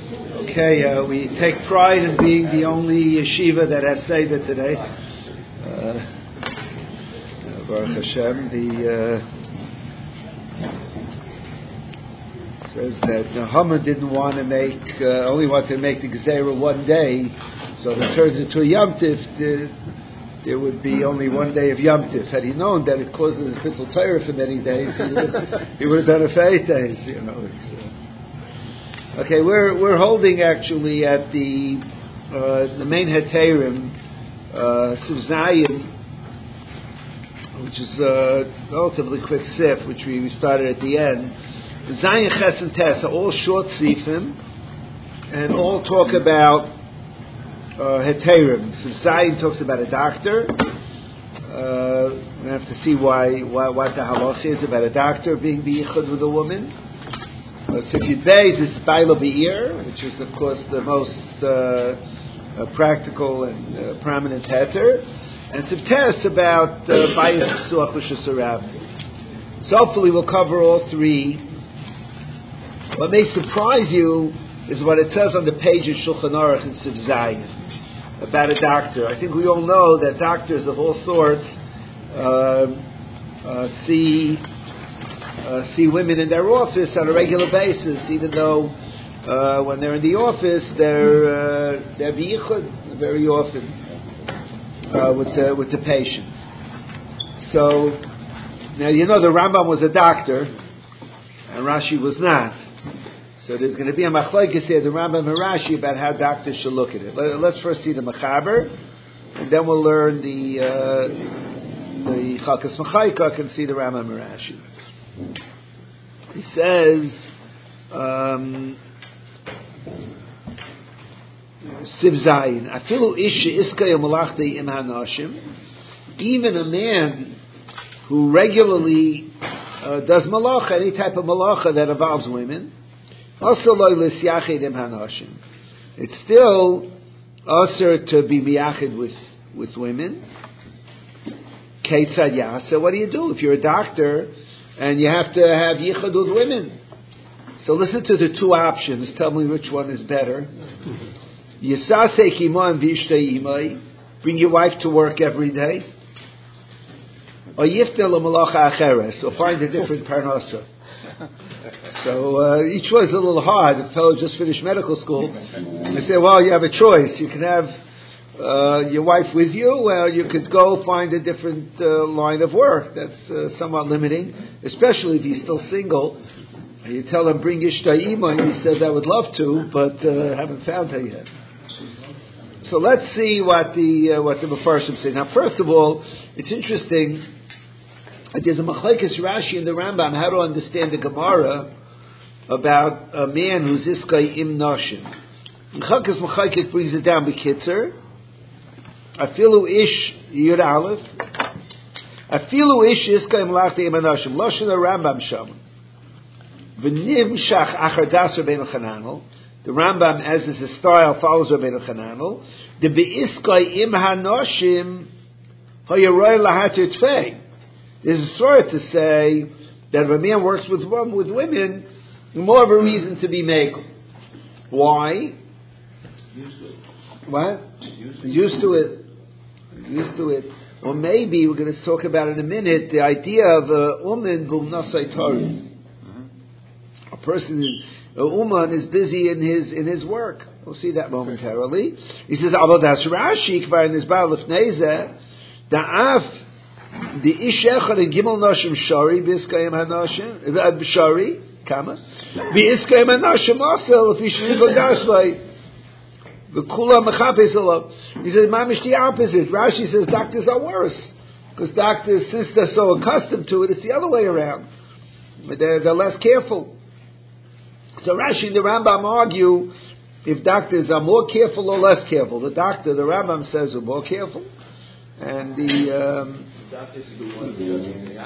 Okay, we take pride in being the only yeshiva that has Seder today. Baruch Hashem. Says that Haman didn't want to make, only wanted to make the Gezerah one day, so if it turns into a Yom Tif, there would be only one day of Yom Tif. Had he known that it causes Bittul Torah for many days, he would have done it for 8 days. Okay, we're holding actually at the main Heterim, Siv Zayin, which is a relatively quick sif, which we started at the end. Zayin, Ches, and Tes are all short sifim, and all talk about Heterim. Siv Zayin talks about a doctor. We have to see what the halach is about a doctor being biyichud with a woman. Sif Yud Beis is Baila Be'ir, which is of course the most practical and prominent heter, and Sif Tes about Bayis Psuach L'Shasarav. So hopefully we'll cover all three. What may surprise you is what it says on the page of Shulchan Aruch in Sif Zayin about a doctor. I think we all know that doctors of all sorts see women in their office on a regular basis, even though when they're in the office they're biyichud very often with the patient. So now the Rambam was a doctor and Rashi was not. So there's going to be a machlokes here, the Rambam and Rashi, about how doctors should look at it. Let's first see the Mechaber, and then we'll learn the Chalkas Mechaykak and see the Rambam and Rashi. He says, Siv Zayin, Afilu ish iskay malachti im hanashim, even a man who regularly does malacha, any type of malacha that involves women, also lo lisyachid im hanashim. It's still also to be miyachid with women. Keitzad yasa, what do you do if you're a doctor and you have to have yichud with women? So listen to the two options. Tell me which one is better. Yisasek imam v'ishtei imai. Bring your wife to work every day. Or yiftel malacha acheres. Or find a different parnasa. So each one is a little hard. The fellow just finished medical school. I say, well, you have a choice. You can have your wife with you, well, you could go find a different line of work. That's somewhat limiting, especially if he's still single. You tell him, bring Ishta Ima, and he says, I would love to, but haven't found her yet. So let's see what the Mefarshim say. Now, first of all, it's interesting. There's a Machlekes Rashi in the Rambam how to understand the Gemara about a man who's Iskai Im Nashim. Chalkas Mechaykik brings it down b'kitzer. Afilu ish yud aleph. Afilu ish iskay malachti im hanashim. Lashon Rambam sham. V'nimshach achar das Rabbeinu Chananel. The Rambam, as is his style, follows Rabbeinu Chananel. The beiskay im hanashim hayaroy lahatir tfei. There's a sort to say that if a man works with women, more of a reason to be makel. Why? What? Used to it. Or maybe we're going to talk about in a minute the idea of uman b'umnasai Torah. A uman is busy in his work. We'll see that momentarily. He says, "Avodas Rashi kvar in his bar lefnei da'af the ish echad in gimel nashim shari b'iskayim hanashim shari kama b'iskayim hanashim asel if he should go dasvay." He says, Mamish, the opposite. Rashi says doctors are worse. Because doctors, since they're so accustomed to it, it's the other way around. They're less careful. So Rashi and the Rambam argue if doctors are more careful or less careful. The Rambam says, are more careful. And the doctors are the ones who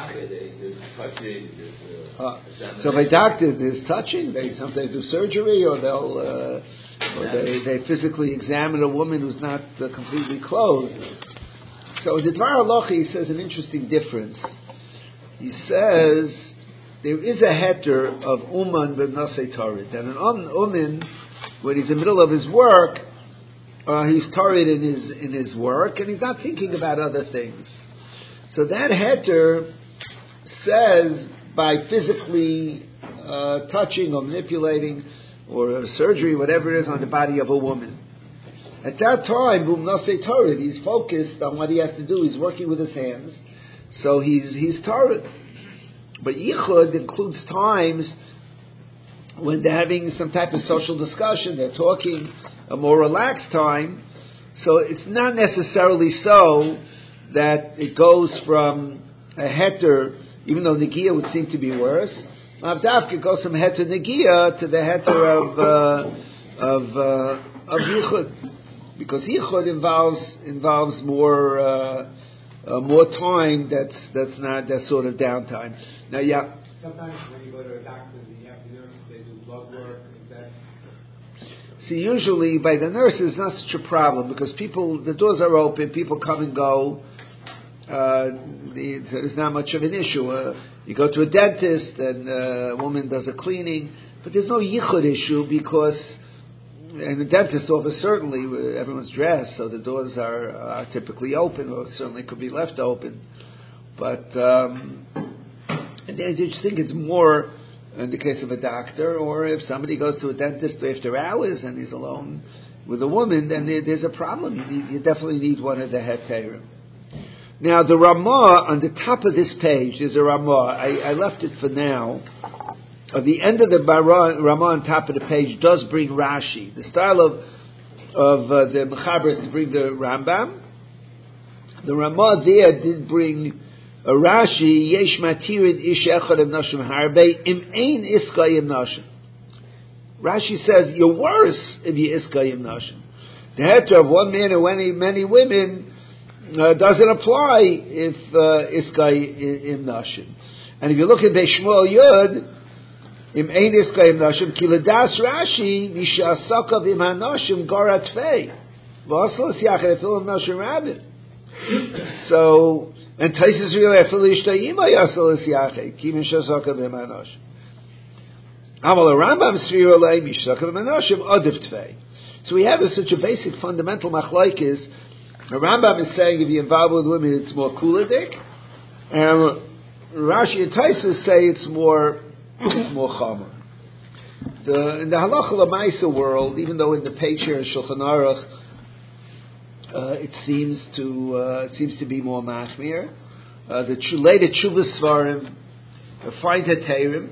so if a doctor is touching, they sometimes do surgery, or they physically examine a woman who's not completely clothed. So the Dvar Halacha says an interesting difference. He says there is a heter of uman b'nasei Torah, that an uman when he's in the middle of his work, he's torrid in his work, and he's not thinking about other things. So that heter says by physically touching or manipulating or surgery, whatever it is, on the body of a woman. At that time, Bumnasei Torrid, he's focused on what he has to do. He's working with his hands, so he's Torrid. But Yichud includes times when they're having some type of social discussion, they're talking, a more relaxed time. So it's not necessarily so that it goes from a heter, even though Negiah would seem to be worse. Avzavka goes from heter Negiah to the heter of Yichud, because Yichud involves more time. That's sort of downtime. Now, yeah. Sometimes when you go to a doctor, you have the nurse, they do blood work. Is that? See, usually by the nurse it's not such a problem because the doors are open, people come and go. There's not much of an issue. You go to a dentist and a woman does a cleaning, but there's no yichud issue because, in the dentist office certainly everyone's dressed, so the doors are typically open, or certainly could be left open. But and I just think it's more in the case of a doctor, or if somebody goes to a dentist after hours and he's alone with a woman, then there's a problem. You definitely need one of the heterim. Now, the Ramah, on the top of this page, there's a Ramah. I left it for now. At the end of the Ramah on top of the page does bring Rashi. The style of the Mechaber is to bring the Rambam. The Ramah there did bring a Rashi, Yesh matirid ish echad im nashim harbe im ein iskayim nashim. Rashi says, you're worse if you iskayim nashim. The heter of one man and many women doesn't apply if iskayim nashim. And if you look at Beishmuel Yud, im ein iskayim nashim, ki ledas Rashi, misha asakav im hanashim garat fei. V'aslas yachad efil im nashim rabbit. So, and Taisus really afilu ishtayima yasalas yachad, ki misha asakav im hanashim. Amal Rambam Sfira Lei Mishakav Menashim Adav Tvei. So we have such a basic fundamental machlokes. The Rambam is saying if you're involved with women, it's more kuladik, and Rashi and Taisus say it's more chamer. In the halacha l'maisa world, even though in the page here in Shulchan Aruch, it seems to be more machmir. The later Chuvas Svarim find heterim.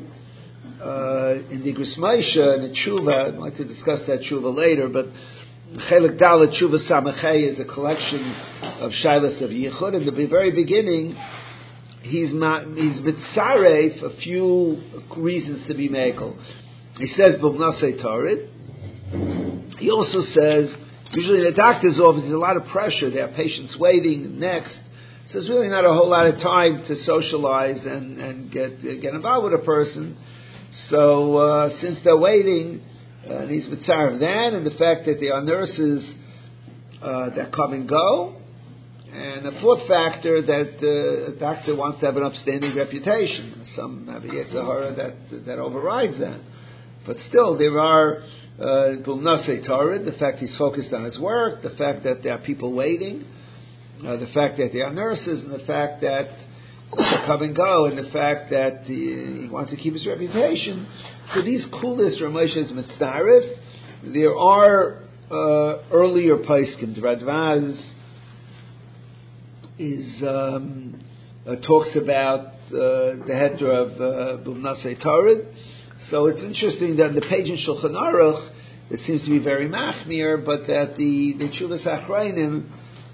In the Igros Moshe and the Tshuva, I'd like to discuss that Tshuva later, but Chelik Dalet Tshuva Samachay is a collection of Shilas of Yichud. In the very beginning, he's mitzaref a few reasons to be mekel. He says B'mnasei Torah. He also says, usually in the doctor's office, there's a lot of pressure. There are patients waiting next. So there's really not a whole lot of time to socialize and get involved with a person. So since they're waiting, and he's mitzvah of that, and the fact that there are nurses that come and go, and the fourth factor that a doctor wants to have an upstanding reputation. Some have a Yetzirah that overrides that, but still there are B'mnasei Torah, the fact he's focused on his work, the fact that there are people waiting, the fact that there are nurses, and the fact that come and go, and the fact that he wants to keep his reputation. So these coolest Ramoshes Mitzdarif, there are earlier Paiskim. The Radvaz talks about the heter of B'mnasei Torah. So it's interesting that on the page in Shulchan Aruch, it seems to be very machmir, but that the Tshuvas Achrayim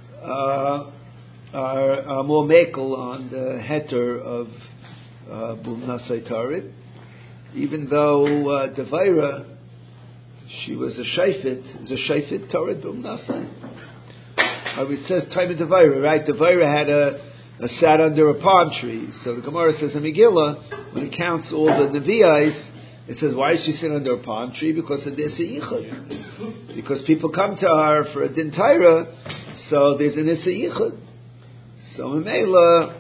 are more mekel on the heter of B'mnasei Torah, even though Devaira, she was a shayfet Torah B'mnasei. It says time of Devaira, right? Devaira had sat under a palm tree. So the Gemara says in Megillah, when it counts all the Nevi'ais, it says, why is she sitting under a palm tree? Because of this yichud. Because people come to her for a din Torah, so there's an issa yichud. So Mamela,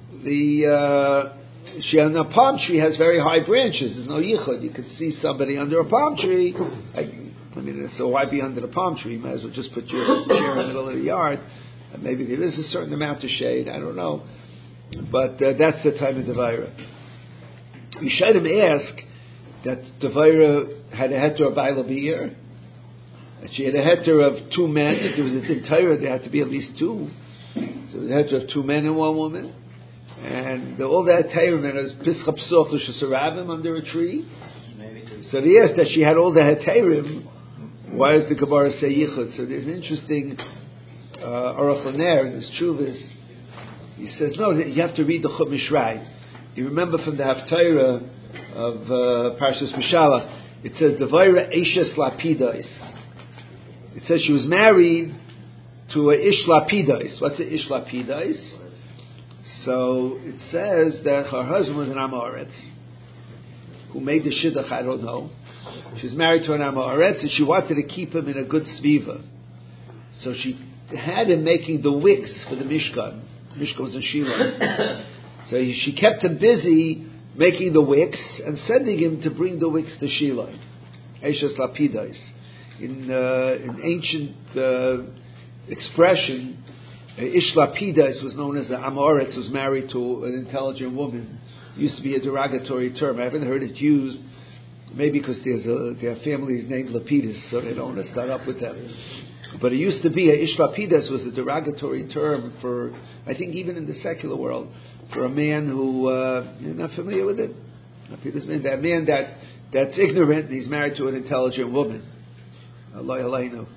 she on a palm tree has very high branches. There's no yichud. You could see somebody under a palm tree. I mean, so why be under the palm tree? You might as well just put your chair in the middle of the yard. And maybe there is a certain amount of shade. I don't know. But that's the time of Devaira. Yishayim ask that Devaira had a heter of Baila Be'ir. That she had a heter of two men. If there was a Din Torah, there had to be at least two. So the heter of two men and one woman. And all that heterim is Pischa Psoch L'Shasarabim under a tree. So they asked that she had all the heterim. Why does the Gemara say Yichud? So there's an interesting Aruch LaNer in his Chuvas. He says, no, you have to read the Chut Mishrei. You remember from the Haftarah of Parshas Mishalach, it says, Devaira Eishes Lapidos. It says she was married to a Ish Lapidos. What's a Ish Lapidos? So it says that her husband was an Amoretz, who made the Shidduch, I don't know. She was married to an Amoretz, and she wanted to keep him in a good sviva. So she had him making the wicks for the Mishkan. Mishkan was in Shiloh. So she kept him busy making the wicks and sending him to bring the wicks to Shiloh. Eishes Lapidos. In ancient expression, Ish Lapidos was known as the Amoretz, was married to an intelligent woman. It used to be a derogatory term. I haven't heard it used, maybe because their family is named Lapidus, so they don't want to start up with them. But it used to be, Ish Lapidos was a derogatory term for, I think even in the secular world, for a man who, you're not familiar with it? Lapidos means that man that's ignorant and he's married to an intelligent woman. Allah Alayno.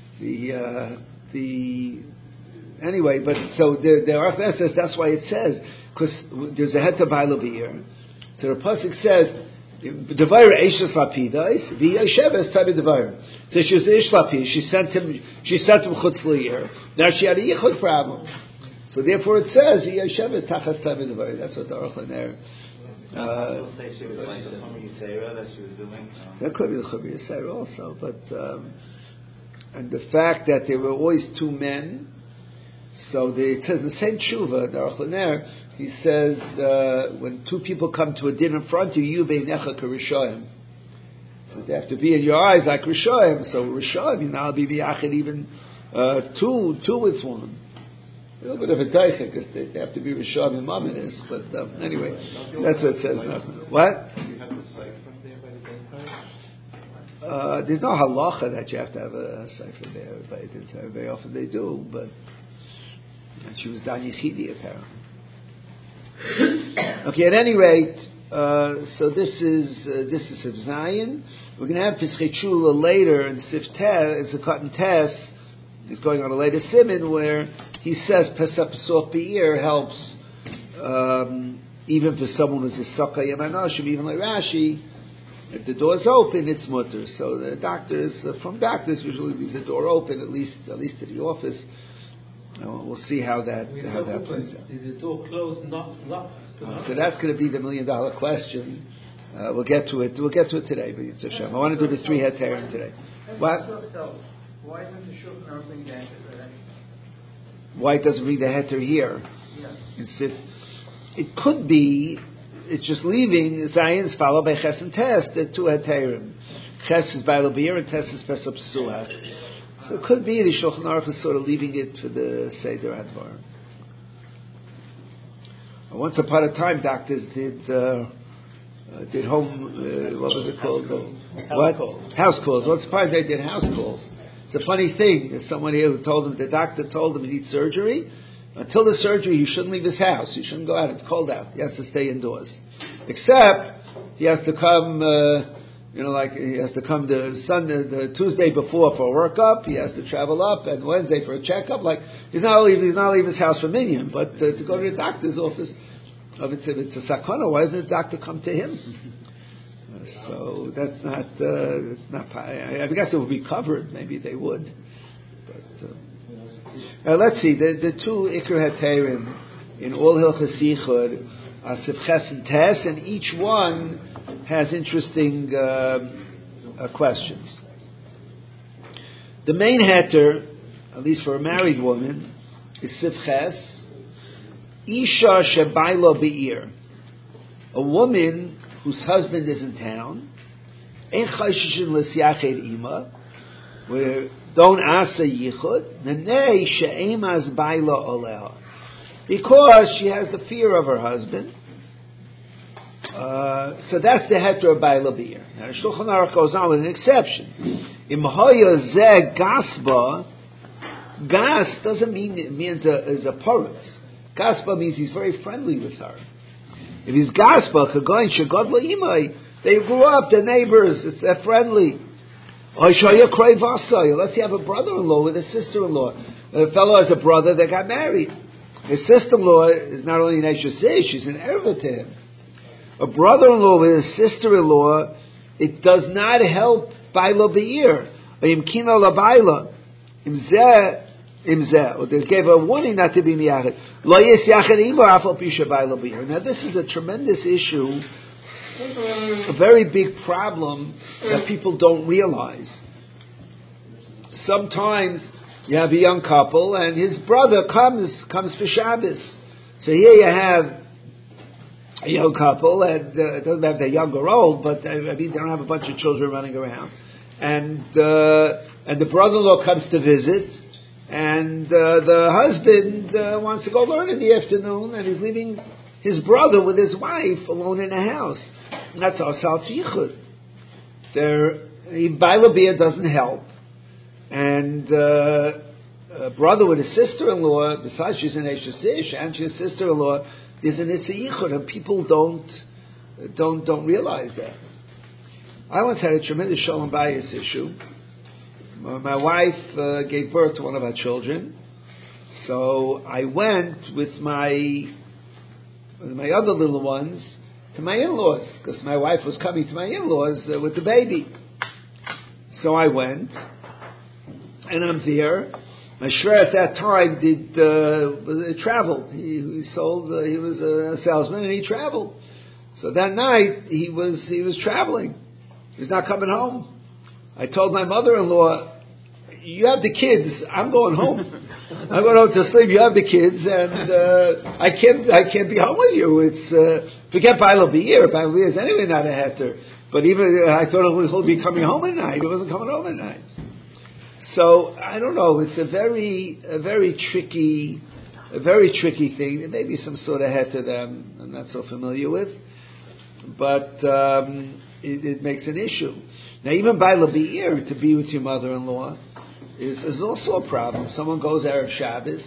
Anyway, but so the Aruch LaNer says that's why it says, because there's a heter Baila Be'ir. So the pasuk says, Devaira Eishes Lapidos, v'Yesheves Tabi Devaira. So she was Ish Lapid. She sent him Chutz L'Yir. Now she had a yichud problem. So therefore it says Yesheves Tachas Tabi Devaira. That's what the Aruch LaNer. Say she was like the Chumri Yisera that she was doing. That could be the Chumri Yisera also, but and the fact that there were always two men. So it says in the same tshuva, the Aruch LaNer, he says, when two people come to a din in front of you, beinecha k'rishoyim. So they have to be in your eyes like rishoyim. So rishoyim, I'll be biyachid even two with one. A little bit of a daicha, because they have to be rishoyim and maminis. But anyway, that's what it says. What? Do you have the cipher there by the Din? There's no halacha that you have to have a cipher there by the Din Torah. Very often they do, but she was Dan Yechidi apparently. Okay, at any rate, so this is Sif Zion. We're going to have Pischei Shula later in Sif Tes. It's a Cotton Tes. He's going on a later Siman where he says Pesach Pesach Be'ir helps even for someone who's a Saka Yamanoshim, even like Rashi. If the door's open, it's mutter. So the doctors, from doctors, usually leave the door open at least to the office. We'll see how that plays out. Is the door closed, not locked? So that's going to be the $1 million question. We'll get to it. We'll get to it today. But it's a shame. I want to do the 3 heterim today. What? Why isn't the shulchan bring the heter? Why it doesn't bring the heter here? Yeah. It could be. It's just leaving Zion's followed by Ches and Tes, the 2 heterim. Ches is Baila Be'ir and Tes is Pesach Psuach. So it could be the Shulchan Aruch is sort of leaving it for the Seder Advar. Once upon a time, doctors did home, what was it called? House calls. Once upon a time, they did house calls. It's a funny thing. There's someone here who told him, the doctor told him he needs surgery. Until the surgery, he shouldn't leave his house. He shouldn't go out. It's cold out. He has to stay indoors. Except, he has to come, like he has to come the Tuesday before for a workup. He has to travel up, and Wednesday for a checkup. Like he's not leaving his house for minyan, but to go to the doctor's office. If it's a sakana, why doesn't the doctor come to him? So that's not. I guess it would be covered. Maybe they would. But let's see the 2 ikar heterim in all Hilchos Yichud are Sif Ches and Tes, and each one has interesting questions. The main heter, at least for a married woman, is Sif Ches. Isha shebailo be'ir. A woman whose husband is in town. Ein chayshishin l'syached ima. We don't asa yichud. Nenei she'em az baila oleha. Because she has the fear of her husband. So that's the heter baila beer. Now, Shulchan Aruch goes on with an exception. Im hoya ze gasba. Gas doesn't mean it means is a porous. Gaspa means he's very friendly with her. If he's gaspa, kagoin shagodla imay, they grew up, they're neighbors, they're friendly. Let's say you have a brother-in-law with a sister-in-law. A fellow has a brother that got married. His sister-in-law is not only an Eshes, she's an erva to him. A brother-in-law with a sister-in-law, it does not help baila be'ir. Imkina la baila. Or they gave a warning not to be miyached. Lo yis yached ima afal pisha baila be'ir. Now this is a tremendous issue, a very big problem that people don't realize. Sometimes you have a young couple and his brother comes for Shabbos. So here you have a young couple, and it doesn't matter if they're young or old, but I mean they don't have a bunch of children running around. And the brother-in-law comes to visit, and the husband wants to go learn in the afternoon, and he's leaving his brother with his wife alone in the house. And that's asal tzyichud. Baila beer doesn't help. And a brother with a sister-in-law, besides she's an Eshes Ish, and she's a sister-in-law, is an Issa Yichud, and people don't realize that. I once had a tremendous shalom bayis issue. My wife gave birth to one of our children, so I went with my other little ones to my in-laws, because my wife was coming to my in-laws with the baby. So I went, and I'm there. My shrer at that time traveled. He was a salesman, and he traveled. So that night he was traveling. He was not coming home. I told my mother-in-law, "You have the kids. I'm going home. I'm going home to sleep. You have the kids, and I can't be home with you. It's forget baila be'ir. Baila be'ir is anyway not a heter. But even I thought he'll be coming home at night. He wasn't coming home at night. So I don't know. It's a very tricky thing. There may be some sort of heter that I'm not so familiar with, but it makes an issue. Now, even baila be'ir, to be with your mother-in-law, is also a problem. Someone goes Erev Shabbos.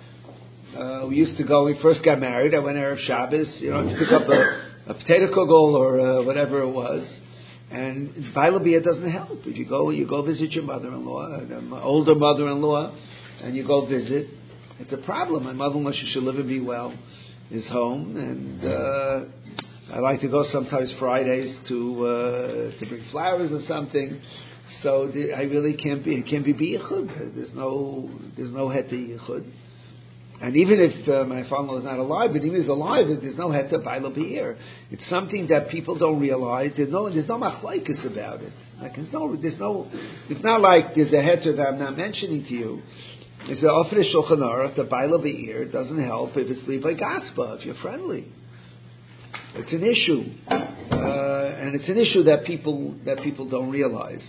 We used to go, when we first got married, I went Erev Shabbos, to pick up a potato kugel or whatever it was. And baila be'ir doesn't help. If you go visit your mother-in-law, my older mother-in-law, and you go visit, it's a problem. My mother-in-law, she should live and be well, is home, and I like to go sometimes Fridays to bring flowers or something. So I really can't be biyichud. There's no heta yichud. And even if my father-in-law is not alive, but even if he's alive, there's no heta baila be'ir. It's something that people don't realize. There's no machlaikus about it. Like it's not like there's a heta that I'm not mentioning to you. It's the offer shulchan aruch, the baila be'ir doesn't help if it's levi gaspa, if you're friendly. It's an issue, and it's an issue that people don't realize.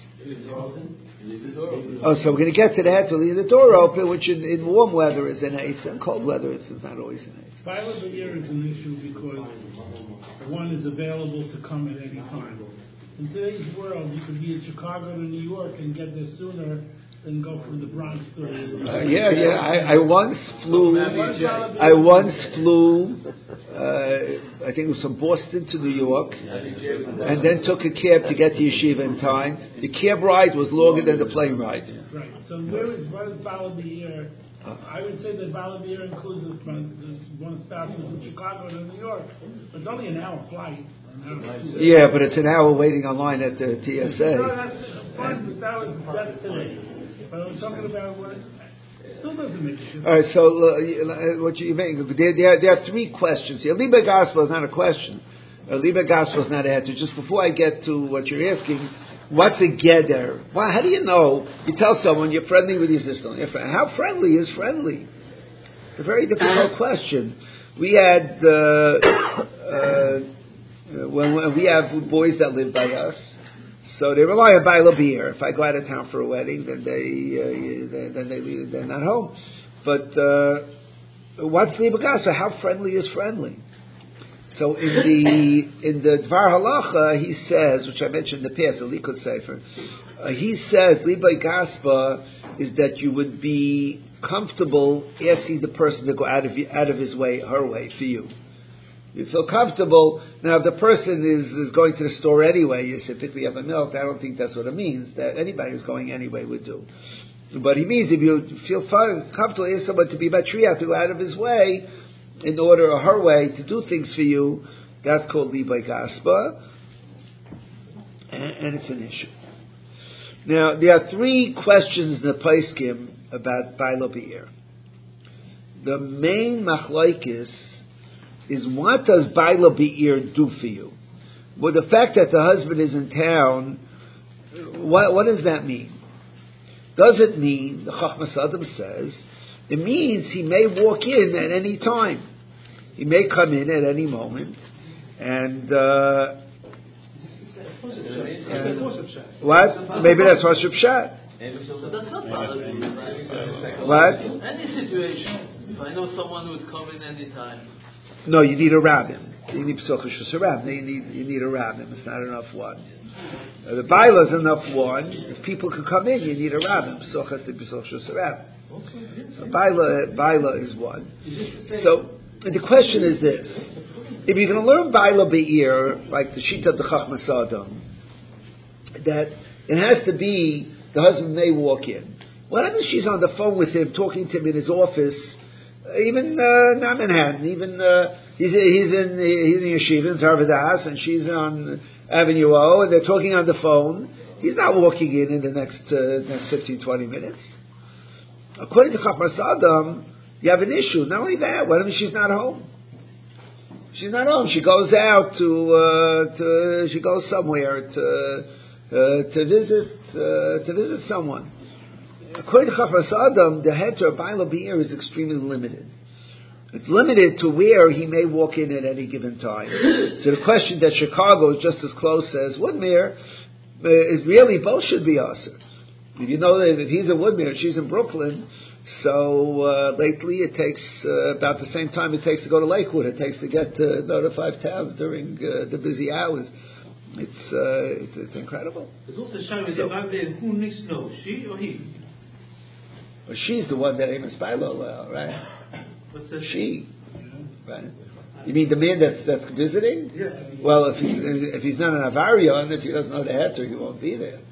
Oh, so we're going to get to that. To leave the door open, which in warm weather is an eitz, and cold weather it's not always an eitz. Baila be'ir is an issue because one is available to come at any time. In today's world, you could be in Chicago to New York and get there sooner than go from the Bronx to. I once flew. I think it was from Boston to New York, and then took a cab to get to yeshiva in time. The cab ride was longer than the plane ride. Right. So what is baila be'ir? I would say that baila be'ir includes one spouse is in Chicago to New York. But it's only an hour flight. Yeah, but it's an hour waiting online at the TSA. No, that's fine, but that's today. But I'm talking about what it still doesn't make a difference. All right, so what you make? There are three questions here. Liba Gospel is not a question. Liba Gospel is not a heter. Just before I get to what you're asking, what's a geder? Well, how do you know? You tell someone you're friendly with your sister. How friendly is friendly? It's a very difficult question. We had when we have boys that live by us. So they rely on Baila Beer. If I go out of town for a wedding, then they're not home. But what's Liba Gaspa? How friendly is friendly? So in the Dvar Halacha, he says, which I mentioned in the past, the Likud Sefer, he says Liba Gaspa is that you would be comfortable asking the person to go out of his way, her way, for you. You feel comfortable. Now, if the person is going to the store anyway, you say, pick me up a milk, I don't think that's what it means. That anybody who's going anyway would do. But he means if you feel comfortable, ask someone to be matriach, to go out of his way, in order, or her way, to do things for you, that's called Libay Gaspa. And it's an issue. Now, there are 3 questions in the Paiskim about Baila Be'er. The main machlokes is what does Baila Be'er do for you? Well, the fact that the husband is in town, what does that mean? Does it mean, the Chachmas Adam says, it means he may walk in at any time. He may come in at any moment. And what? Maybe that's Rosh Pshat. What? Any situation. If I know someone who would come in any time. No, you need a rabbin. You need Pesach Shusarab. You need a rabbin. It's not enough one. The Baila is enough one. If people can come in, you need a rabbin. Pesach has to be Pesach Shusarab. So Baila is one. So the question is this: if you're going to learn Baila Be'er, like the Shita of the Chachmas Adam, that it has to be the husband may walk in. What happens if she's on the phone with him, talking to him in his office? Even not Manhattan. Even he's in Yeshiva in Tarvadas, and she's on Avenue O, and they're talking on the phone. He's not walking in the next 15-20 minutes. According to Chachmas Adam, you have an issue. Not only that, what if she's not home? She's not home. She goes out she goes somewhere to visit someone. According to Chachmas Adam, the heter of Baila Be'er is extremely limited. It's limited to where he may walk in at any given time. So the question that Chicago is just as close as Woodmere is really both should be answered. If you know that if he's in Woodmere and she's in Brooklyn, so lately it takes about the same time it takes to go to Lakewood. It takes to get to notified towns during the busy hours. It's incredible. There's also showing who needs to know, she or he? Well, she's the one that Amos Bailo, right? What's that? She, right? You mean the man that's visiting? Yeah. Well, if he's not an Avarion, if he doesn't know the heter, he won't be there.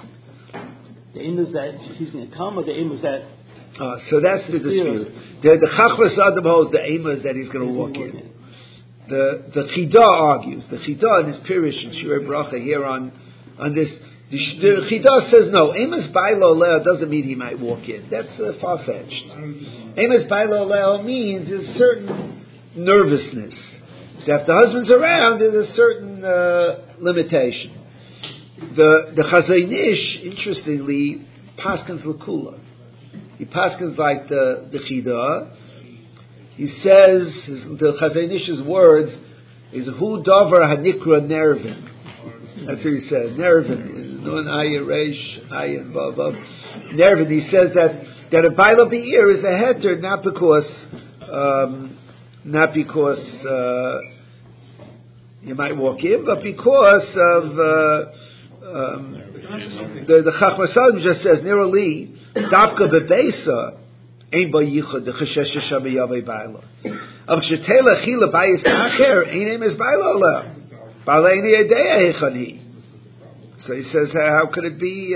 The aim is that he's going to come, or the aim is that. So that's the dispute. The Chachmas Adam holds the aim is that he's going to walk in. The Chida argues. The Chida in his Pirish and Shirei Bracha here on this. The Chida says no. Amos Bailo Leo doesn't mean he might walk in. That's far-fetched. Amos Bailo Leo means there's a certain nervousness. That if the husband's around, there's a certain limitation. The Chazon Ish, interestingly, paskins l'kula. He paskins like the Chida. He says the Chazon Ish's words is hu davar hanikra nervin. That's what he said. Nervin. Nun ayin reish ayin vav vav. Nervin. He says that a Baila Be'er is a heter not because you might walk in, but because of the Chachmas Adam just says nirali dafka bebeisa ein ba yichud the cheshesh sham yavei Baila. Av kshetela chila bayis acher ein name is Baila la Baila ein yedei hechani. So he says, how could it be?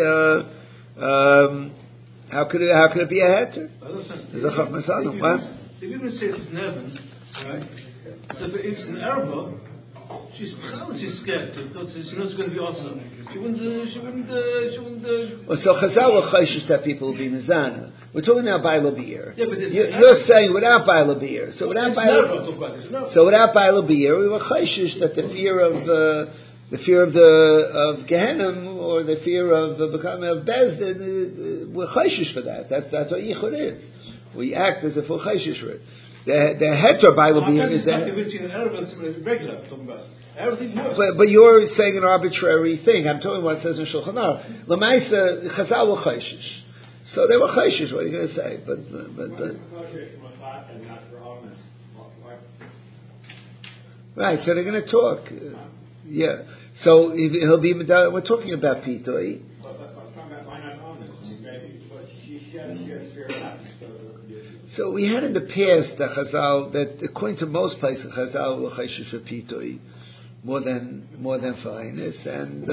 How could it be a heter? There's a Chachmas Adam. What? If even says it's Nevin, right? So if it's an Arba, she's scared because she knows it's going to be awesome. She wouldn't. Well, so Chazal were chayshish that people will be mizana. We're talking now Baila Be'er. Yeah, but you're saying without Baila Be'er. So without Baila Be'er, we were chayshish that the fear of Gehenna or the fear of becoming of Bezdin, we're chayshish for that. That's what yichud is. We act as if we're chayshish for it. The heter Baila Be'er is that. Not convincing an Arab and regular. Talking about. Everything works. But you're saying an arbitrary thing. I'm telling you what it says in Shulchan Aruch. L'maisa, Chazal were chayshish. So they were chayshish. What are you going to say? But. Right. So they're going to talk. Yeah. So he'll be. We're talking about pitoi. So we had in the past that Chazal, that according to most places, Chazal were chayshish for pitoi more than fineness, and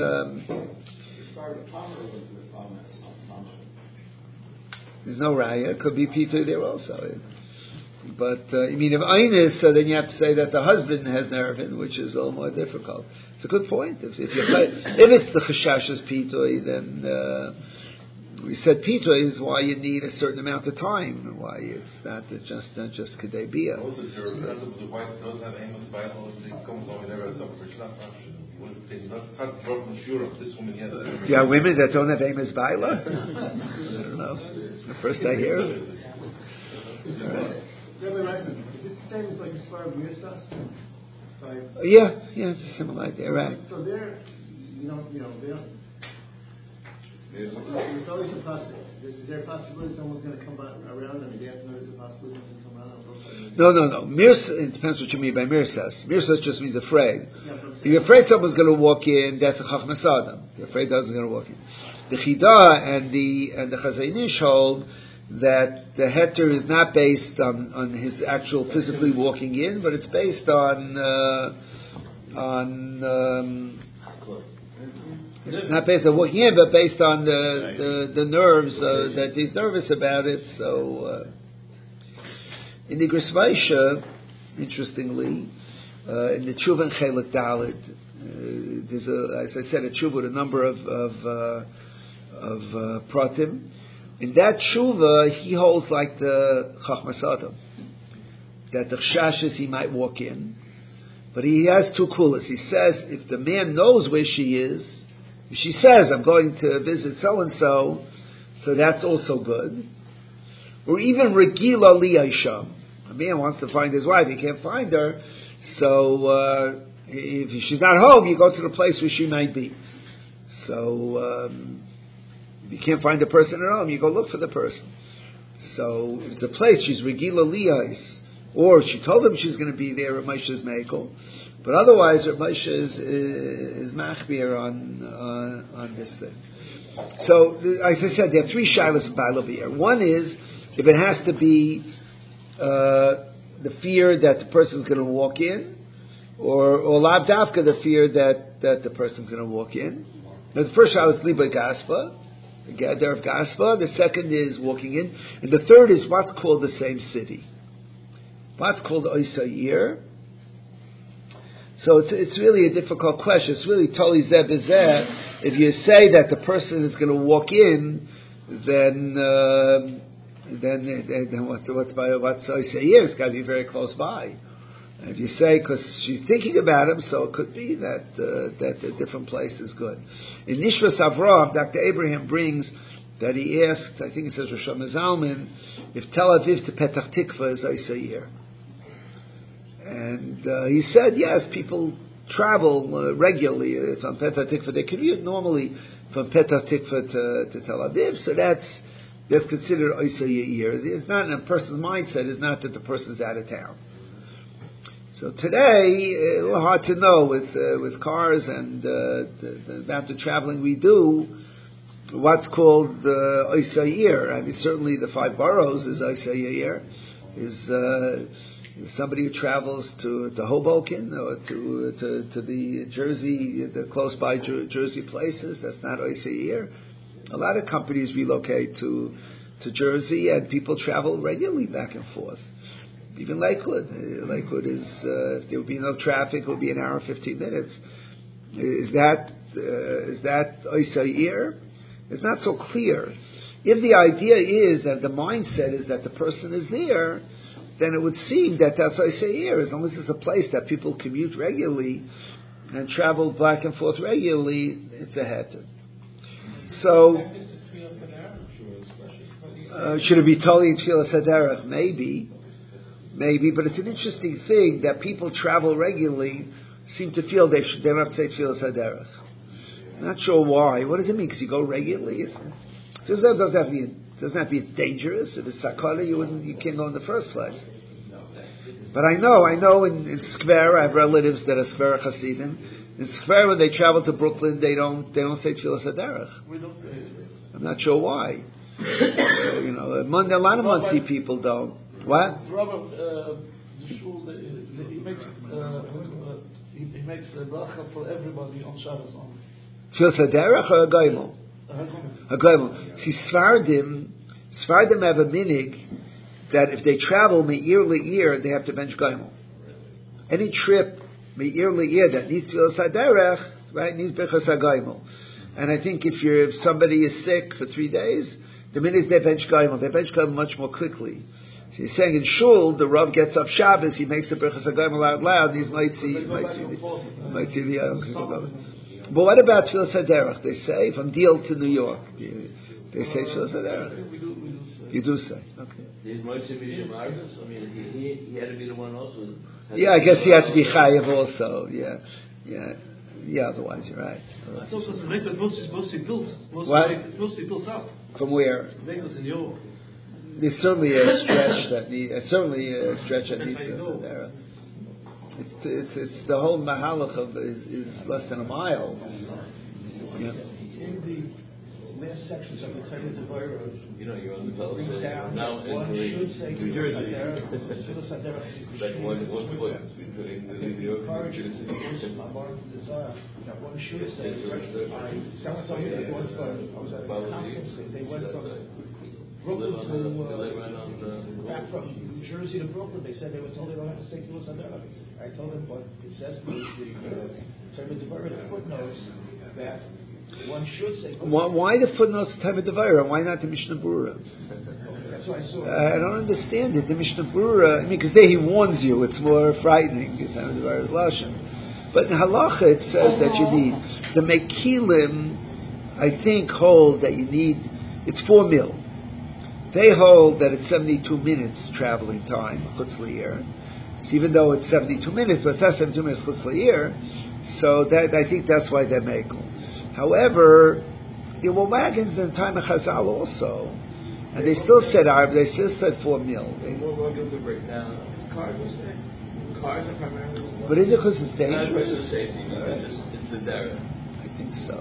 there's no raya. It could be pitoi there also. But I mean, if einus, so then you have to say that the husband has nervin, which is a little more difficult. It's a good point. If it's the chashash's pitoi, then we said pitoi is why you need a certain amount of time. Why it's not just kedei bia. Also, the wife does have amos vital. It comes over there as something which is not option. You wouldn't say not sure. This woman yes. Do you have women that don't have amos baila? I don't know. It's the first I hear of it. Rabbi Reichman, is this the same as like as far as Mirsas? Yeah, it's a similar idea, right? So they're, they don't. It's always impossible. Is there a possibility someone's going to come around? I mean, they have to know there's a possibility someone's going to come around. No. It depends what you mean by mirsas. Mirsas just means afraid. If you're afraid someone's going to walk in, that's a chachmas adam. You're afraid someone's going to walk in. The Chida and the Chazon Ish hold that the heter is not based on his actual physically walking in, but it's based on not based on walking in, but based on the nerves that he's nervous about it. So in the Igros Vaisha, interestingly, in the Tshuva and Chelik Dalet, there's as I said, a Tshuva with a number of pratim. In that tshuva, he holds like the Chachmas Adam, that the chash is he might walk in, but he has two kulas. He says if the man knows where she is, if she says I'm going to visit so and so that's also good. Or even regila liyasham, a man wants to find his wife, he can't find her, so if she's not home, you go to the place where she might be. So. If you can't find the person at home, you go look for the person. So if it's a place she's regila liyais, or she told him she's going to be there at Moshe's Mekel, but otherwise Moshe is machbir on this thing. So as I said, there are three shilas of Baalabir. One is if it has to be the fear that the person is going to walk in, or lav davka the fear that the person is going to walk in. Now the first shilah is liba gaspa. The gather of Gaspa. The second is walking in. And the third is what's called the same city. What's called Oisayir. So it's really a difficult question. It's really totally zeh b'zeh. If you say that the person is going to walk in, then what's Oisayir? It's got to be very close by. If you say, because she's thinking about him, so it could be that a different place is good. In Nishvas Avraham, Dr. Abraham brings that he asked, I think it says Rosh Zalman, if Tel Aviv to Petach Tikva is Oisayir. And he said, yes, people travel regularly from Petach Tikva. They commute normally from Petach Tikva to Tel Aviv, so that's considered Oisayir. It's not in a person's mindset, it's not that the person's out of town. So today, a little hard to know with cars and the amount of traveling we do, what's called Oisayir. I mean, certainly the 5 boroughs is Oisayir. Is somebody who travels to Hoboken or to the Jersey, the close by Jersey places, that's not Oisayir. A lot of companies relocate to Jersey, and people travel regularly back and forth. Even Lakewood. Lakewood is, if there would be no traffic, it would be an hour and 15 minutes. Is that Oisayir? It's not so clear. If the idea is that the mindset is that the person is there, then it would seem that that's Oisayir. As long as it's a place that people commute regularly and travel back and forth regularly, it's a heter. So, should it be totally in Tfilas Haderech? Maybe, but it's an interesting thing that people travel regularly, seem to feel they don't have to say Tfilas Haderech. I'm not sure why. What does it mean? Because you go regularly? Tfilas Haderech doesn't have to be dangerous. If it's sakala, you can't go in the first place. But I know in Skver, I have relatives that are Skver Hasidim. In Skver, when they travel to Brooklyn, they don't say Tfilas Haderech. We don't say it. I'm not sure why. A lot of Monsey people don't. What? Robert, the shul, he makes the bracha for everybody on Shabbos on. Tfilas Haderech or Hagoymel? Hagoymel. See, Sfardim have a minig that if they travel me'ir le'ir, they have to bench Goymel. Any trip me'ir le'ir that needs Tfilas Haderech, right, needs Bechas HaGoymel. And I think if somebody is sick for 3 days, the minute they bench Goymel, they bench Goymel much more quickly. So he's saying in Shul, the Rav gets up Shabbos, he makes the Bechas HaGoymel out loud, and he might see the But what about Tfilas Haderech? They say from Deal to New York, they say Tfilas Haderech. You do say, okay. Did Moshe Misha Marcus? I mean, he had to be the one also. Yeah, I guess he had to be chayav also. Yeah. Otherwise, you're right. It's also mostly built. It's mostly built up. From where? Vehicles in Europe. There's certainly a stretch that needs Tfilas Haderech. It's the whole mahalach of is less than a mile. Yeah. Last sections of the Talmud Devorah, you're on the brings down now one should say New Jersey. Tfilas Haderech is the Like one foot between New York and New Jersey. that one should say. Someone told me that I was at a conference. They went from Brooklyn back from New Jersey to Brooklyn. They said they were told they don't have to say Tfilas Haderech. I told them, but it says the Talmud Devorah footnotes that one should say. Why the footnotes of Talmud Devorah? Why not the Mishnah Berurah? That's what I saw. I don't understand it. The Mishnah Berurah, because there he warns you. It's more frightening. Talmud Devorah is lashon. But in halacha it says that you need the Mekilim. I think hold that you need. It's 4 mil. They hold that it's 72 minutes traveling time. Chutz L'Ir. So even though it's 72 minutes, but it's not 72 minutes Chutz L'Ir. So that I think that's why they're makel. However, there were wagons in the time of Chazal also, and they still said 4 mil. We'll give the breakdown. Cars are primarily. But is it because it's dangerous? Not because it's safety, it's the derech. I think so.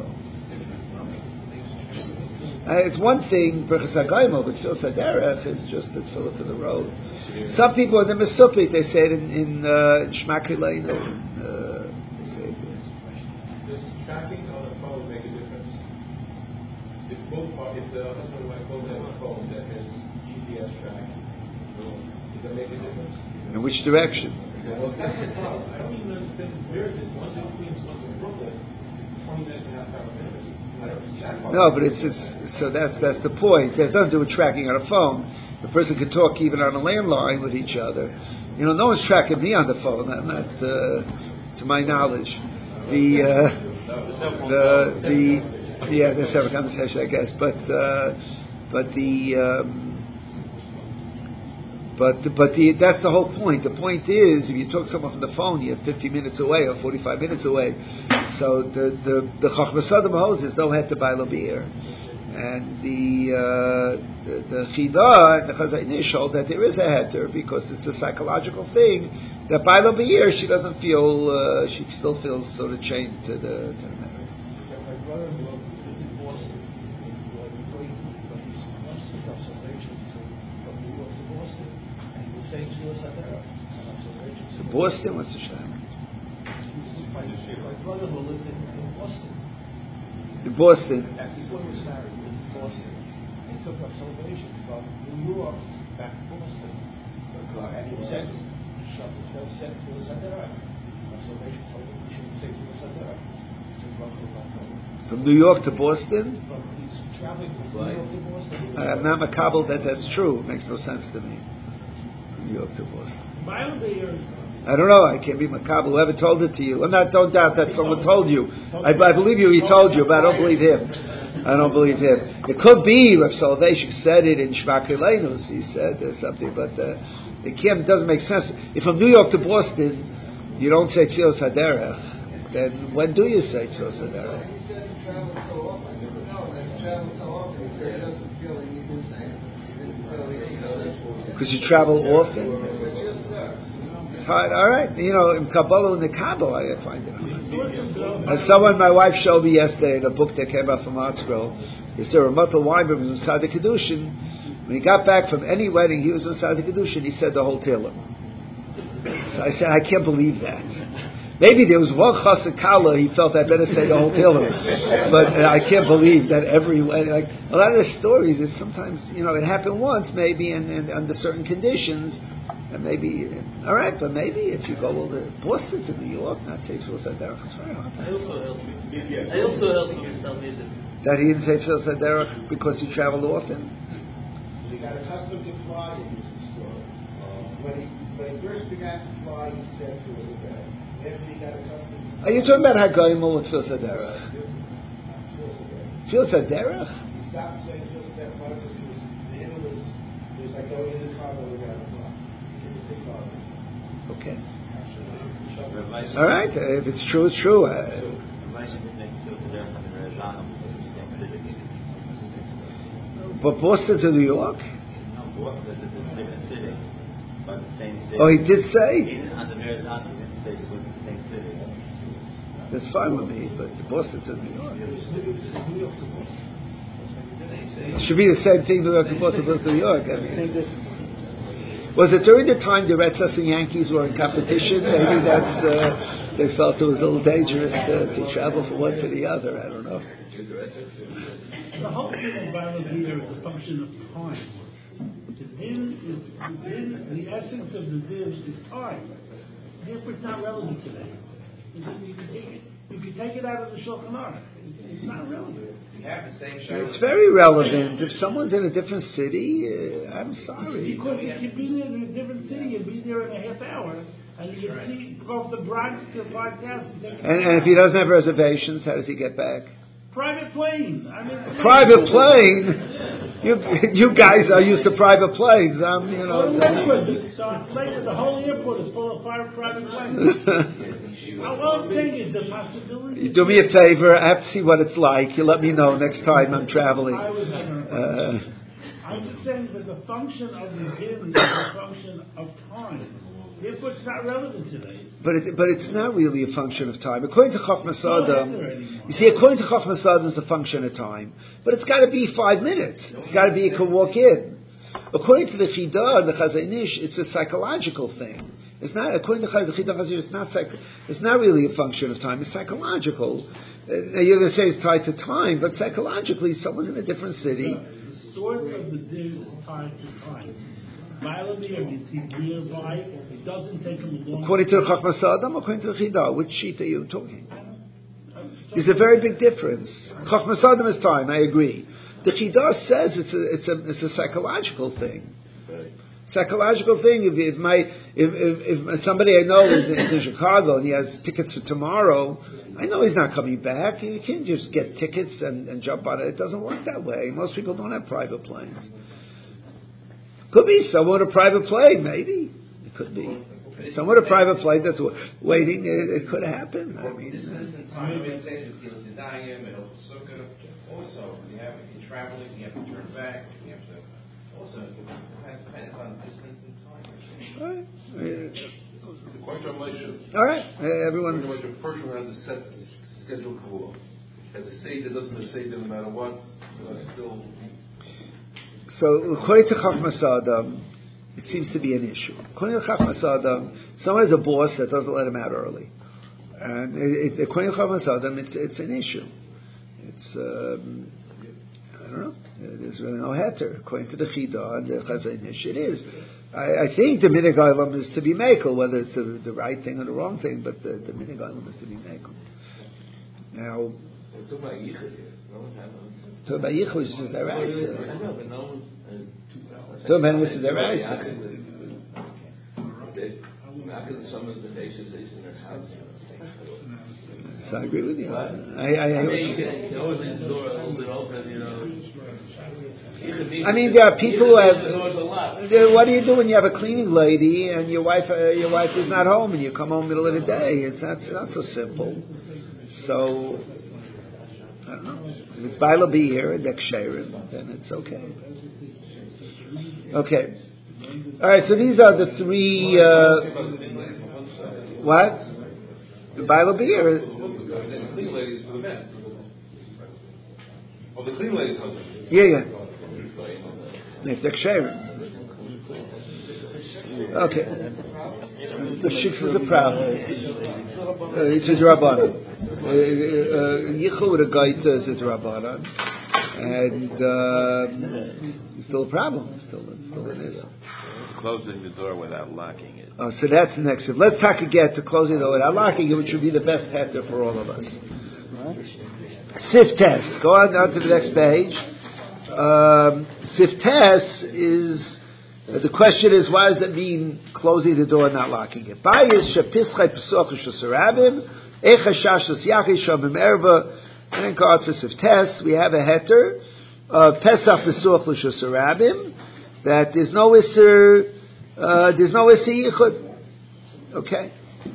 It's one thing, Bechas HaGoymel, but Tfilas Haderech is just a tefillah for the road. Some people in the Mesupik, they say it in Shema Kileinu. They say it. Does tracking on a phone make a difference? If the husband and wife both have a phone that has GPS tracking, does that make a difference? In which direction? Well, that's the problem. I don't even understand this versus. Once in Queens, once in Brooklyn, it's 20 minutes and a half hour minutes. No, but it's so that's the point. There's nothing to do with tracking on a phone. The person could talk even on a landline with each other. No one's tracking me on the phone. I'm not, to my knowledge. There's several conversation, I guess, but that's the whole point. The point is, if you talk to someone from the phone, you're 50 minutes away or 45 minutes away. So the Chachmas Adam Hoses don't have to buy Labir. And the Chidah and the Chazai Nish that there is a heter because it's a psychological thing that by Labir she doesn't feel, she still feels sort of chained to the matter. My brother-in-law lived in Boston. He wants to become salvation from New York to Boston. Saying Tfilas Haderech. Boston, what's the shame? My brother-in-law lived in Boston. In Boston. Before he was married, he lived in Boston. And he took up salvation from New York back to Boston. And he said, Tfilas Haderech. Salvation told him he shouldn't say Tfilas Haderech. From New York to Boston? He's traveling from New York to Boston. I'm not makabel that's true. It makes no sense to me. New York to Boston. I don't know. I can't be makabel. Whoever told it to you? Don't doubt that someone told you. I believe you. He told you, but I don't believe him. It could be Rav Soloveitchik said it in Shema Kileinu. He said something, but it doesn't make sense. If from New York to Boston, you don't say Tfilas Haderech, then when do you say Tfilas Haderech? He said he traveled so often. He traveled so often. He said he doesn't feel he needs to say it. Because you travel often? It's hard. All right. In Kabbalah and the Kabbalah, I find it hard. As my wife showed me yesterday in a book that came out from Artsville, is there a Mutter Weinberg was inside the Kedushin. When he got back from any wedding, he was inside the Kedushin, he said the whole Tehillim. So I said, I can't believe that. Maybe there was one Chassid Kala, he felt I better say the whole Tehillim. But I can't believe that every wedding, like a lot of the stories is sometimes, it happened once maybe and under certain conditions, and maybe, all right, but maybe if you go to Boston to New York, not say Tfilas Haderech, it's very hard. I also helped him tell me that he didn't say Tfilas Haderech because he traveled often. He got accustomed to flying. When he first began to fly, he said Tfilas Haderech. After he got accustomed to Are you talking about Hagoyimel with Tfilas Haderech? Tfilas Haderech? He stopped saying Tfilas Haderech because it was like going in the car when we got a fly. Okay. All right. If it's true, it's true. But Boston to New York? Oh, he did say? That's fine with me, but Boston to New York. It should be the same thing, New York to Boston, Boston to New York. I mean, was it during the time the Red Sox and Yankees were in competition? Maybe that's they felt it was a little dangerous to travel from one to the other. I don't know. The whole thing of Balavia is a function of time. The essence of the din is time. Therefore, it's not relevant today. You can take it out of the Shulchan Aruch. It's not relevant. It's very relevant. If someone's in a different city, I'm sorry. Because you can be there in a different city and be there in a half hour, and you can go from the Bronx to 5,000. And if he doesn't have reservations, how does he get back? Private plane. Private plane? You guys are used to private planes. So Lakewood, the whole airport is full of private planes. All I'm saying is the possibility. You do me a favor. I have to see what it's like. You let me know next time I'm traveling. I'm just saying that the function of the din is a function of time. Therefore, it's not relevant today. But it's not really a function of time. According to Chachmas Adam, you see, according to Chachmas Adam, it's a function of time. But it's got to be 5 minutes. It's got to be you can walk in. According to the Chidah and the Chazon Ish, it's a psychological thing. It's not. According to the Chidah Chazon Ish, it's not really a function of time. It's psychological. You're going to say it's tied to time, but psychologically, someone's in a different city. The source of the din is tied to time. Balamir means he's nearby. It doesn't take him a long time. According to the Chachmas Adam, according to the Chidah, which sheet are you talking? There's a very big difference. Chachmas Adam is time. I agree. The Chidah says it's a psychological thing. Psychological thing. If somebody I know is in Chicago and he has tickets for tomorrow, I know he's not coming back. You can't just get tickets and jump on it. It doesn't work that way. Most people don't have private planes. Could be someone with a private plane, maybe. It could be. Someone with a private plane that's waiting, it could happen. I mean, also, you're traveling, you have to turn back, you have to also, it depends on distance and time. All right. All right. Everyone. A person has a set schedule kavua. Has a seder, doesn't have a seder no matter what, so that's still. So, according to Chachmas Adam, it seems to be an issue. According to Chachmas Adam, someone has a boss that doesn't let him out early. And according to Chachmas Adam, it's an issue. It's, I don't know, there's really no heter. According to the Chidah and the Chazon Ish, it is. I think the Minhag Olam is to be mekel, whether it's the right thing or the wrong thing, but the Minhag Olam is to be mekel. Now, talking about Yichud here. No one has talking about Yichud, which is their rice. I know, but no one. So man was their rice. So I agree with you. I always leave the door a little bit open, I mean, there are people who have. What do you do when you have a cleaning lady and your wife is not home and you come home middle of the day? It's not so simple. So I don't know. If it's Baila Be'ir and Deksherim, then it's okay. Okay. All right. So these are the three. What? The Baila Be'ir. The clean ladies for the men. Oh, the clean ladies' husband. Yeah. Deksherim. Okay. The shiks is a problem. It's a drabanan. Yichud a gaita is a drabanan, and it's still a problem. Still it is. Closing the door without locking it. Oh, so that's the next step. Let's talk again to closing the door without locking it, which would be the best heter for all of us. Siftes. Go on to the next page. Siftes is. The question is, why does it mean closing the door and not locking it? Bayis shepischai pesuach shusarabim echashashus yachish shamim erva. Thank God for Siftes. We have a heter of Pesach pesuach shusarabim that there's no iser yichud. Okay.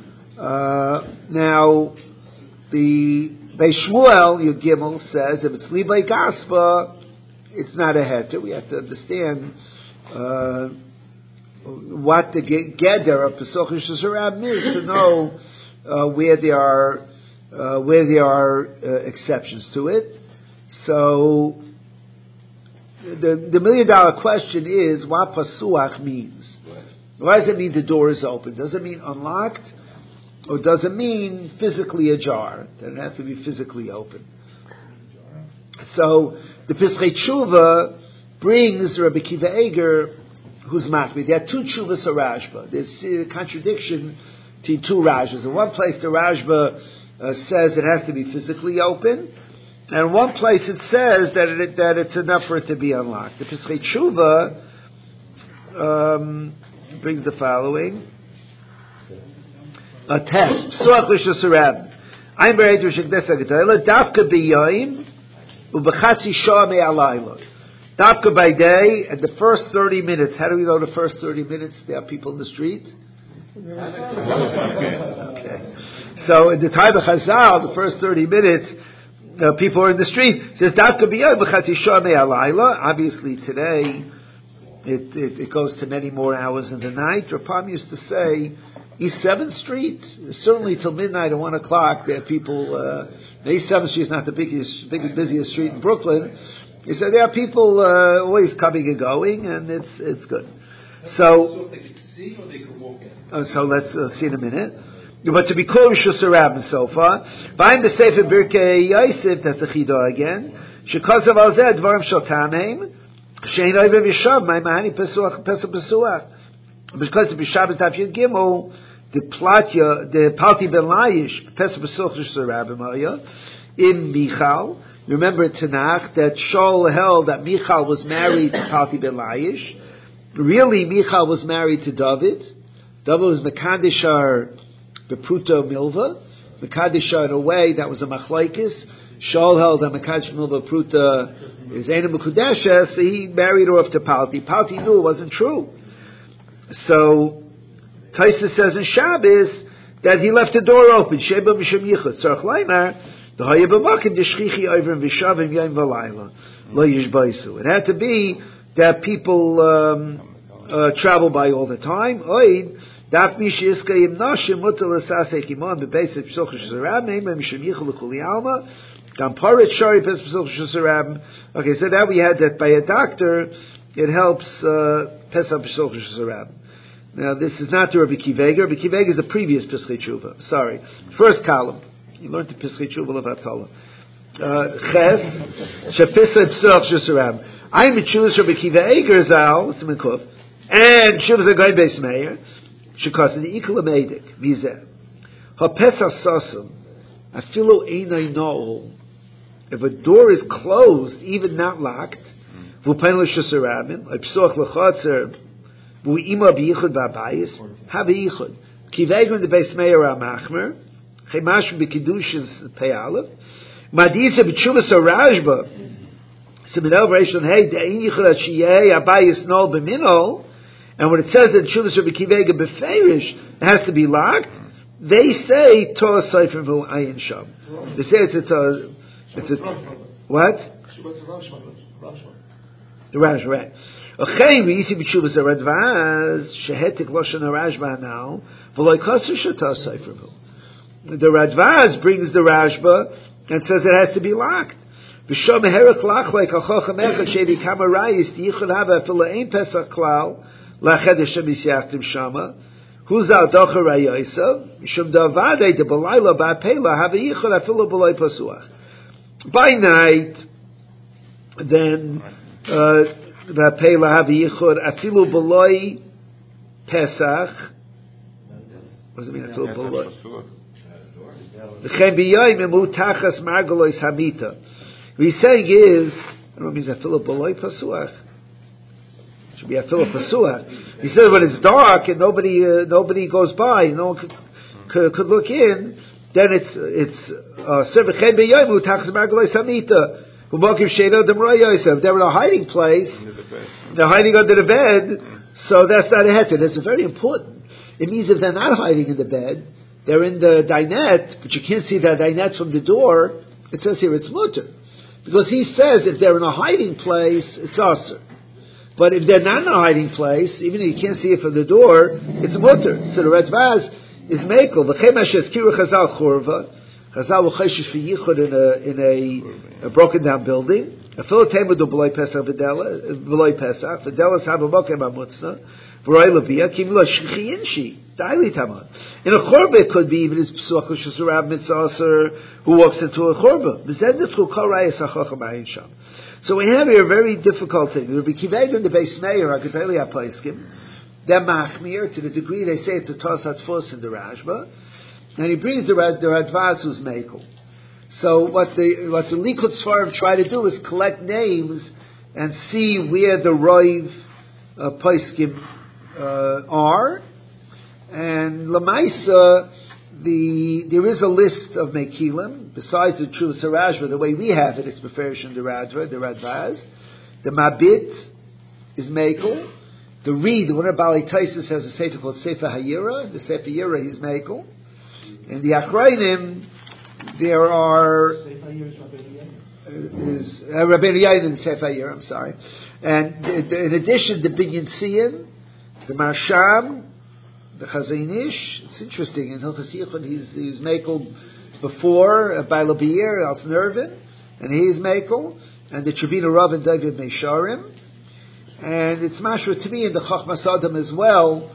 Now the Beis Shmuel Yud Gimel says if it's libay gaspa, it's not a heter. We have to understand. What the geder of Pesach Shusarab is to know where there are exceptions to it. So the $1 million question is what pasuach means. Why does it mean the door is open? Does it mean unlocked, or does it mean physically ajar? That it has to be physically open. So the Pesach Tshuva brings Rabbi Kiva Eger, who's machmir. There are two tshuvas of Rashba. There's a contradiction between two Rashbas. In one place, the Rashba says it has to be physically open, and in one place it says that it's enough for it to be unlocked. The Pesach Tshuva brings the following: a test. Psuach l'shusarab. I'm bereid to shekdes hagadol. Dafka b'yoyim u'b'chatzi shah me'alayla. Dafka by day, and the first 30 minutes. How do we know the first 30 minutes? There are people in the street. Okay. So in the time of Chazal, the first 30 minutes, people are in the street. It says Dafka b'yoyim b'chatzi shah me'alayla. Obviously today, it goes to many more hours in the night. Rapam used to say, East 7th Street, certainly till midnight or 1 o'clock, there are people. East 7th Street is not the biggest, busiest street in Brooklyn. He said there are people always coming and going, and it's good. So they could see or they could walk in. So let's see in a minute. But to be called Rishus Harabim so far, Vayim b'Sefer Birkei Yosef, that's the Chidah again. Shekasav al Zeh Dvarim Shel Tameim Shein Oivim Yishav Ma'imani Pesach Pesuach. Because the B'Shabbat Taf Yud Gimel, the Palti Ben Layish Pesach Pesuach Rishus Harabim Haya in Michal. Remember Tanakh that Shaul held that Michal was married to Palti Ben Layish. Really, Michal was married to David. David was Mekadeshar Bepruto Milva. Mekadeshar in a way that was a machlaikis. Shaul held that Mekadeshar Milva Pruta is Eina Mekudesha, so he married her off to Palti. Palti knew it wasn't true. So Taisa says in Shabbos that he left the door open. Sheba Misham Yichud. Tzarech Leimar. The Hayabamakim Deshchichi Over Vishavim Yom Valayla Lo Yishbaisu. It had to be that people travel by all the time. Oid Daf Mishi Iska Yim Nashim Mutal Asasek Imam Bebeisik Pesach Shusarab Neim Misham Yichud L'Kuli Alma Gam Paret Shari Pesach Shusarab. Okay, so now we had that by a doctor. It helps Pesach Pesach Shusarab. Now this is not the Rabbi Kiva Eger. Rabbi Kiva Eger is the previous Pesach Tshuva. Sorry, first column. You learned the Pesach Tshuva of Atala. Ches Shepisa Pesach Shusarab. I'm a Jewish Rabbi Kiva Eger Zal Simikov and Shuvas a Guy Beis Meir. Shekas the Ikla Medik Vizeh Ha Pesach Sasam Afilu Einay No. If a door is closed, even not locked, Vupen L'Shusarabim Pesach L'Chatzer Vu'ima B'Yichud B'Abayis Have Yichud Kiva Eger in the Beis Meir Machmer. Chemash b'Kiddushin Pei Aleph. Madisa b'Tshuvas Rashba Siminel Rishon Hey De'in Yichud Shiyei Abayis Nol B'Minol, and when it says in Shuvas Rabbi Akiva Eiger Beferish, it has to be locked. They say Torah Sefer V'Hu Ayin Sham. They say it's a what? The Rashba, right? Okay, we see b'tshuvas Radvaz shehetik loshen Rashba now. V'loy kaser shata Sefer V'Hu. The Radvaz brings the Rashba and says it has to be locked. V'shom herach lach like a chochem echad shevi kama rayis yichud hava afila ein pesach klal lached Hashem yisyachtim shama. Who's out docher rayosav? V'shom davadei de balayla ba'pela hava yichud afila b'loy pasuach. By night, then ba'pela hava yichud afilu b'loy pesach. What does it mean? Afilu b'loy. What he's saying is, I don't know what it means, afilu b'loy pasuach. It should be afilu pasuach. He said when it's dark and nobody goes by, no one could look in, then it's v'chein b'yoyim utachas margoloi samita. If they're in a hiding place, they're hiding under the bed, so that's not a heter. That's very important. It means if they're not hiding in the bed, they're in the dinette, but you can't see the dinette from the door, it says here it's mutter. Because he says if they're in a hiding place, it's aser. But if they're not in a hiding place, even if you can't see it from the door, it's mutter. So the Radvaz is mekel. V'chem asher eskiru Chazal churva. Chazal will chayshish for yichud in a broken down building. Afilu teimu do b'loy pesach v'loy pesach. V'delas haba mokem amutzna. V'roi labia kim lo shchiyinshi. Daily taman. In a chorba it could be even his psuach l'shusurav mitzvah who walks into a chorba. So we have here a very difficult thing. Rabbi Akiva Eiger in the Beis Meir, HaGedolei HaPoskim, they're machmir to the degree they say it's a tosat fus in the Rashba, and he brings the Radvaz who's mekel. So what the Likud Sfarim try to do is collect names and see where the Roiv Poskim are. And Lamaisa, there is a list of Mekilim, besides the True Sarajva, the way we have it, it's Beferish and the Radvaz. The Mabit is Mekel. The Reed, the one of Bali Taisus has a sefer called Sefer Hayira. The Sefer Hayira is Mekel. In the Achrayim, there are Rabbeinu Yain in Sefer Hayira, I'm sorry. And in addition, the Binyan Tzion, the Marsham, the Chazon Ish. It's interesting. In Hilchos Yichud, he's Mekel before by Labir, Alton Irvin, and he's Mekel, and the Trevina Rav and David Meisharim, and it's mashra to me in the Chachmas Adam as well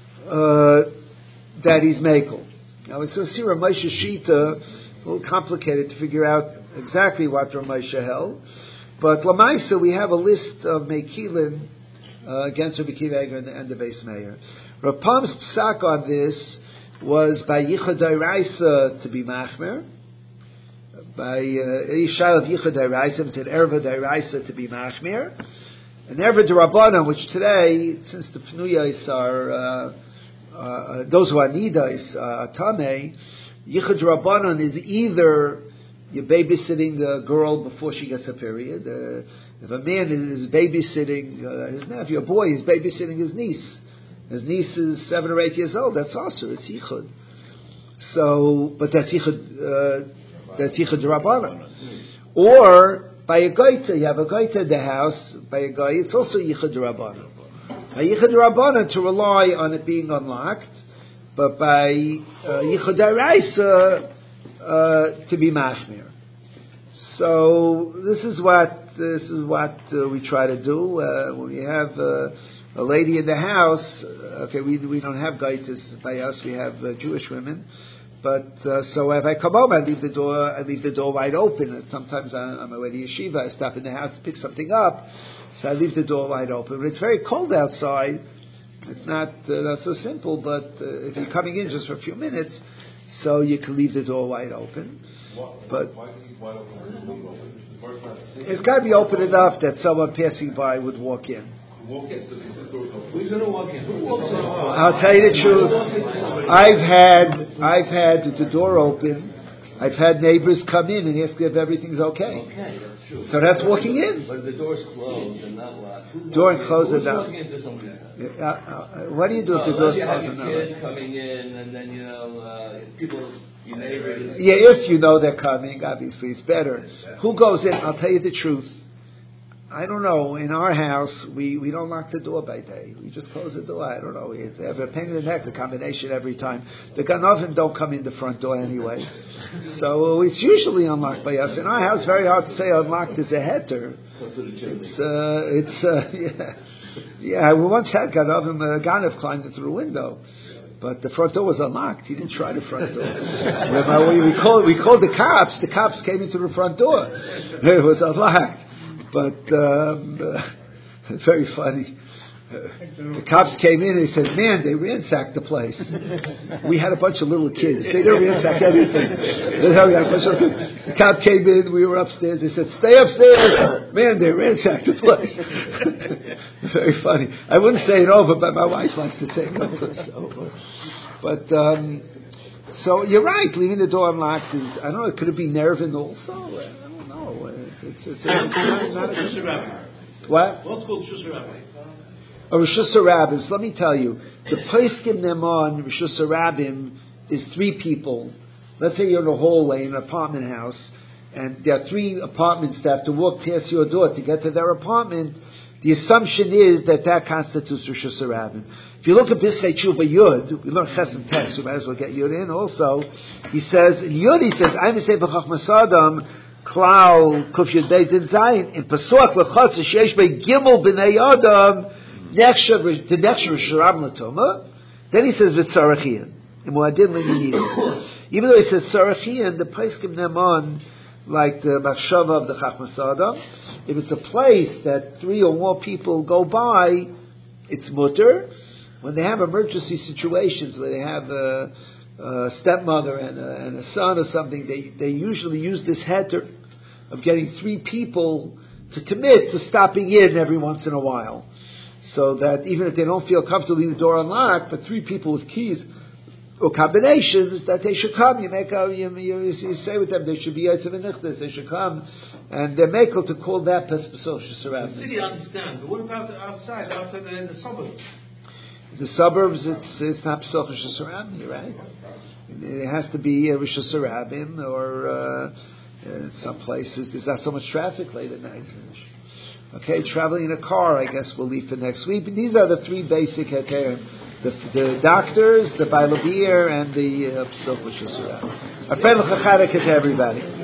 that he's Mekel. Now we see Ramosha Shita, a little complicated to figure out exactly what Ramosha held, but Lamaisa we have a list of Mekilim against Rabbi Akiva Eiger and the Beis Meir. Rav Pam's psak on this was by Yichud Dairaisa to be machmer, by Yishai of Yichud Dairaisa, it's an Erva Dairaisa to be machmer, and Erva D'Rabbanan, which today, since the Pnuyos are those who are Nidais, Tameh, Yichud D'Rabbanan is either you're babysitting a girl before she gets a period. If a man is babysitting his nephew, a boy is babysitting his niece. His niece is 7 or 8 years old. That's also it's yichud. So, but that's yichud D'Rabbanan. Or by a goita, you have a goita in the house. By a goy, it's also yichud D'Rabbanan. By yichud D'Rabbanan to rely on it being unlocked, but by yichud D'Oraisa to be mashmir. So this is what we try to do when we have a lady in the house. Okay, we don't have gaitas by us. We have Jewish women, but so if I come home, I leave the door wide open. And sometimes I'm away to yeshiva. I stop in the house to pick something up, so I leave the door wide open. But it's very cold outside. It's not so simple. But if you're coming in just for a few minutes, so you can leave the door wide open. But it's got to be open enough that someone passing by would walk in. Who's going to walk in? Who walks in? I'll tell you the truth. I've had the door open. I've had neighbors come in and ask if everything's okay. true. So that's walking in. But if the door's closed and not locked, Door and close it down. walking into somebody's house? What do you do if the door's You have closed? your kids coming in, and then people, your neighbors. Yeah, if you know they're coming, obviously it's better. Who goes in? I'll tell you the truth. I don't know. In our house, we don't lock the door by day. We just close the door. I don't know. We have a pain in the neck, the combination every time. The Ganovim don't come in the front door anyway. So it's usually unlocked by us. In our house, very hard to say unlocked is a heter. Yeah, we once had Ganovim, Ganav climbed through the window. But the front door was unlocked. He didn't try the front door. we called the cops. The cops came into the front door. It was unlocked. But it's very funny. The cops came in and they said, "Man, they ransacked the place." We had a bunch of little kids. They didn't ransack anything. The cop came in. We were upstairs. They said, "Stay upstairs." Man, they ransacked the place. Very funny. I wouldn't say it over, but my wife likes to say it over. So you're right. Leaving the door unlocked is, I don't know. Could it be nerving also? It's not a Shus Rabbim. What? What's called Shus Rabbim? Rishus Rabbim. So let me tell you, the Poskim Neman Rishus Rabbim is 3 people. Let's say you're in a hallway in an apartment house, and there are 3 apartments that have to walk past your door to get to their apartment. The assumption is that constitutes Rishus Rabbim. If you look at Bischei Tshuva Yud, we learn Chesed Tes, we might as well get Yud in also. He says, in Yud he says, I'm say b'chachmas Adam, Klal Kuf Yud Beit Din Zayin in Pesuach Lechotz Sheish Bei Gimel B'nei Adam Nechshav Rishus Rabbim L'Toma. Then he says V'tzarachian in Muadin L'Yinidim. Even though he says Tzarachian, the Poskim Neman, like the Machshava of the Chachmas Adam, if it's a place that 3 or more people go by, it's mutter. When they have emergency situations where they have a stepmother and a son or something, they usually use this heter of getting 3 people to commit to stopping in every once in a while. So that even if they don't feel comfortable leaving the door unlocked, but 3 people with keys or combinations, that they should come. You say with them, they should be Yotze V'Nichtas, they should come, and they're makel to call that Pesach Shus Rabbim. The city, I understand, but what about outside the suburbs? The suburbs, it's not Pesach Shus Rabbim, you're right. It has to be Rishus Rabbim, or in some places there's not so much traffic late at night. Okay, traveling in a car, I guess we'll leave for next week. But these are the 3 basic heterim. The doctors, the Bailavir, and the Pesach Shus Rabbim. A friend to everybody.